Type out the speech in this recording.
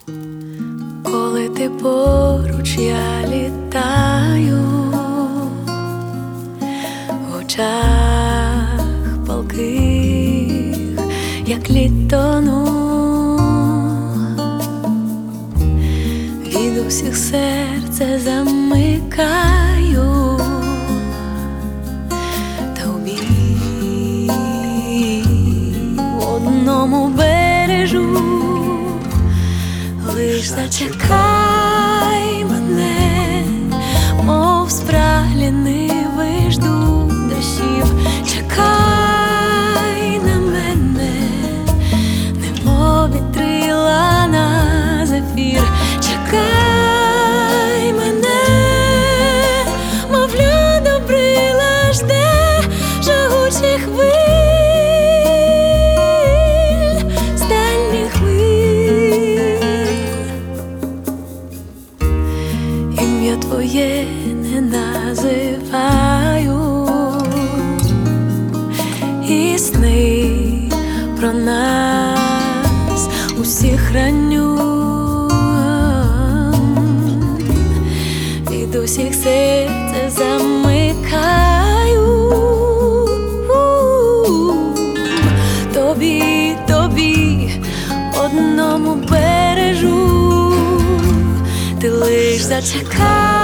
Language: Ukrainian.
Коли ти поруч, я літаю, в очах палких, як літону, від усіх серце замикаю, тобі в одному бережу. Лиш зачекай мене, мов спраглі ниви жду дощів. Чекай на мене, немов вітрила на зефір. Чекай мене, мов льод обрила жде жагучих хвиль. Ім'я твоє не називаю, і сни про нас усіх раню, від усіх серце замикаю. Тобі одному бережу. Ти лиш зачекай.